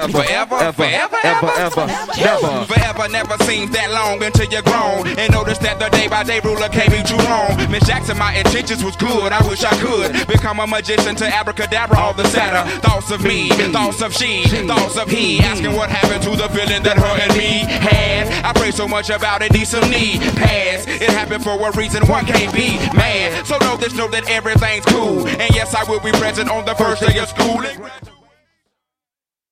Never. Forever never seems that long until you're grown and notice that the day by day ruler can't be too long. Miss Jackson, my intentions was good. I wish I could become a magician to abracadabra all the sadder thoughts of me, thoughts of she, thoughts of he, asking what happened to the feeling that her and me had. I pray so much about it, need some need pass. It happened for a reason, one can't be mad. So know that everything's cool, and yes, I will be present on the first day of school.